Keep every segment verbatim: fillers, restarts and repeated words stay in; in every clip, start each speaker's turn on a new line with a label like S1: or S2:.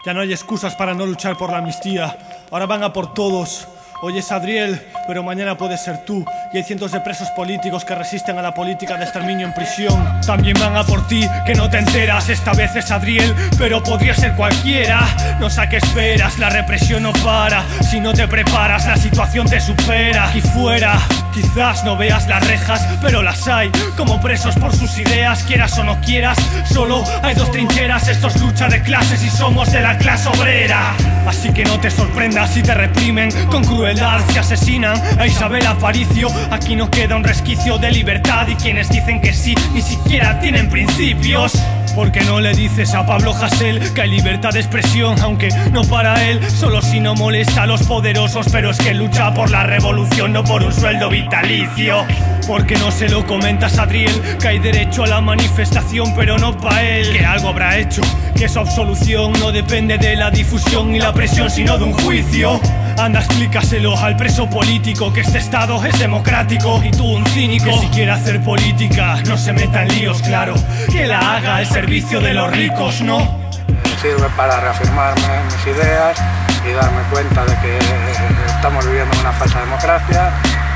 S1: Ya no hay excusas para no luchar por la amnistía. Ahora van a por todos. Hoy es Adriel, pero mañana puedes ser tú. Y hay cientos de presos políticos que resisten a la política de exterminio en prisión. También van a por ti, que no te enteras. Esta vez es Adriel, pero podría ser cualquiera. No sé a qué esperas, la represión no para. Si no te preparas, la situación te supera. Aquí fuera, quizás no veas las rejas, pero las hay. Como presos por sus ideas, quieras o no quieras. Solo hay dos trincheras, esto es lucha de clases y somos de la clase obrera. Así que no te sorprendas si te reprimen con crueldad. Se asesinan a Isabel Aparicio. Aquí no queda un resquicio de libertad. Y quienes dicen que sí, ni siquiera tienen principios. Porque no le dices a Pablo Hasél que hay libertad de expresión, aunque no para él, solo si no molesta a los poderosos. Pero es que lucha por la revolución, no por un sueldo vitalicio. Porque no se lo comentas a Adriel que hay derecho a la manifestación, pero no pa' él, que algo habrá hecho, que su absolución no depende de la difusión y la presión, sino de un juicio. Anda, explícaselo al preso político, que este estado es democrático y tú un cínico. Que si quiere hacer política, no se meta en líos, claro, que la haga al servicio de los ricos, ¿no?
S2: Sirve para reafirmarme mis ideas y darme cuenta de que estamos viviendo una falsa democracia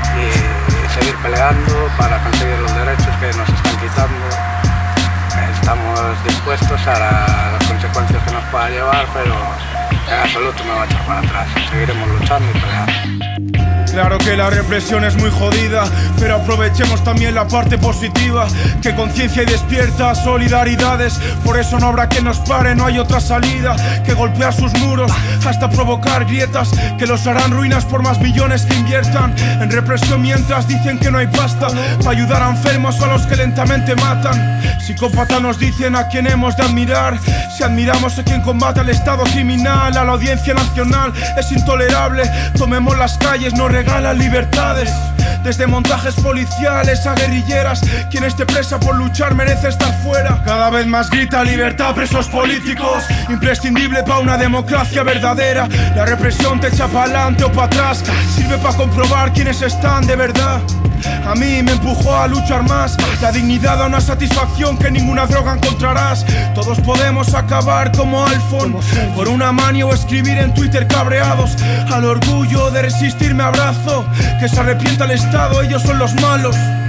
S2: y seguir peleando para conseguir los derechos que nos están quitando. Estamos dispuestos a las consecuencias que nos pueda llevar, pero en absoluto me va a echar para atrás. Seguiremos luchando y peleando.
S3: Claro que la represión es muy jodida, pero aprovechemos también la parte positiva. Que conciencia y despierta solidaridades. Por eso no habrá quien nos pare, no hay otra salida que golpear sus muros hasta provocar grietas que los harán ruinas por más millones que inviertan en represión, mientras dicen que no hay pasta para ayudar a enfermos o a los que lentamente matan. Psicópatas nos dicen a quien hemos de admirar. Si admiramos a quien combate al estado criminal, a la audiencia nacional es intolerable. Tomemos las calles, no regalan libertades. Desde montajes policiales a guerrilleras, quien esté presa por luchar merece estar fuera. Cada vez más grita libertad presos políticos, imprescindible para una democracia verdadera. La represión te echa para adelante o para atrás, sirve para comprobar quiénes están de verdad. A mí me empujó a luchar más. La dignidad da una satisfacción que ninguna droga encontrarás. Todos podemos acabar como Alfon, por una mani o escribir en Twitter cabreados. Al orgullo de resistir me abrazo, que se arrepienta el Estado, ellos son los malos.